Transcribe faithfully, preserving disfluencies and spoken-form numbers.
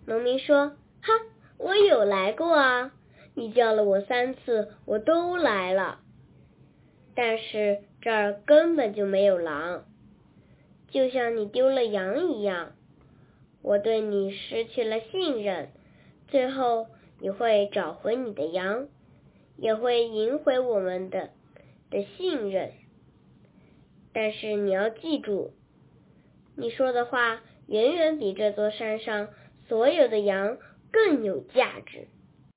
农民说，哈，我有来过啊，你叫了我三次，我都来了。但是这儿根本就没有狼，就像你丢了羊一样，我对你失去了信任，最后你会找回你的羊，也会赢回我们的的信任。但是你要记住，你说的话远远比这座山上所有的羊更有价值。